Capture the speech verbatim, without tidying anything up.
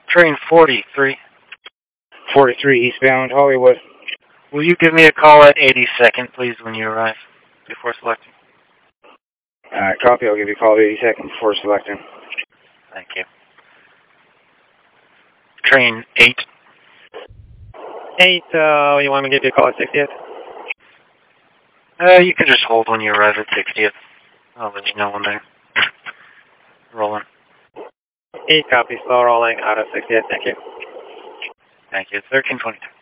Train forty-three. forty-three eastbound Hollywood. Will you give me a call at eighty-second, please, when you arrive, before selecting? Alright, copy. I'll give you a call at eighty-second before selecting. Thank you. Train eight. eight, uh, you want me to give you a call at sixtieth? Uh, you can just hold when you arrive at sixtieth. I'll let you know when they're rolling. eight, copy. Slow rolling out of sixtieth. Thank you. Thank you. thirteen twenty-two.